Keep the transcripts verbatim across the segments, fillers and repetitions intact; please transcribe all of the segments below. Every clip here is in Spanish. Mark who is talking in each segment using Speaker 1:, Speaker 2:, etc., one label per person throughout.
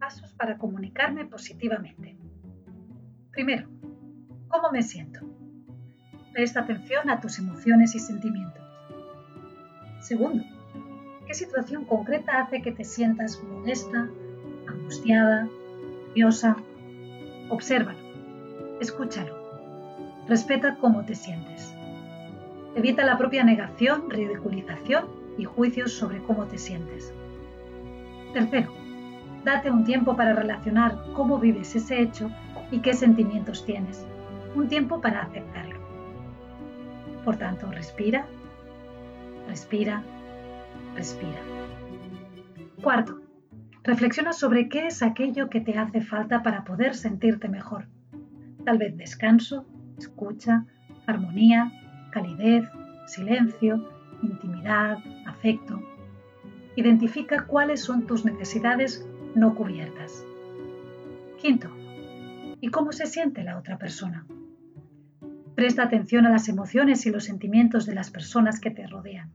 Speaker 1: pasos para comunicarme positivamente. Primero, ¿cómo me siento? Presta atención a tus emociones y sentimientos. Segundo, ¿qué situación concreta hace que te sientas molesta, angustiada, nerviosa? Obsérvalo, escúchalo, respeta cómo te sientes. Evita la propia negación, ridiculización y juicios sobre cómo te sientes. Tercero, date un tiempo para relacionar cómo vives ese hecho y qué sentimientos tienes. Un tiempo para aceptarlo. Por tanto, respira, respira, respira. Cuarto, reflexiona sobre qué es aquello que te hace falta para poder sentirte mejor. Tal vez descanso, escucha, armonía, calidez, silencio, intimidad, afecto. Identifica cuáles son tus necesidades no cubiertas. Quinto, ¿y cómo se siente la otra persona? Presta atención a las emociones y los sentimientos de las personas que te rodean.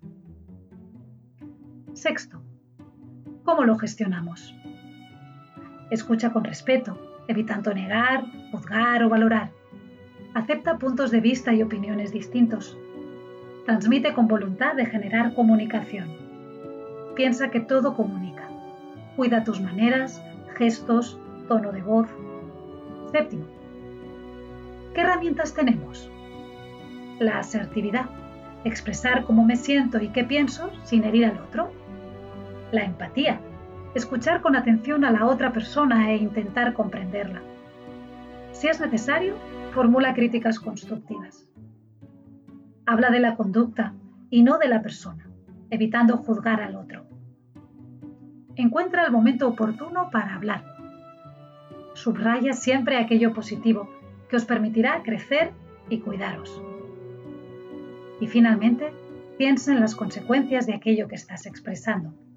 Speaker 1: Sexto, ¿cómo lo gestionamos? Escucha con respeto, evitando negar, juzgar o valorar. Acepta puntos de vista y opiniones distintos. Transmite con voluntad de generar comunicación. Piensa que todo comunica. Cuida tus maneras, gestos, tono de voz. Séptimo, ¿qué herramientas tenemos? La asertividad, expresar cómo me siento y qué pienso sin herir al otro. La empatía, escuchar con atención a la otra persona e intentar comprenderla. Si es necesario, formula críticas constructivas. Habla de la conducta y no de la persona, evitando juzgar al otro. Encuentra el momento oportuno para hablar. Subraya siempre aquello positivo que os permitirá crecer y cuidaros. Y finalmente, piensa en las consecuencias de aquello que estás expresando.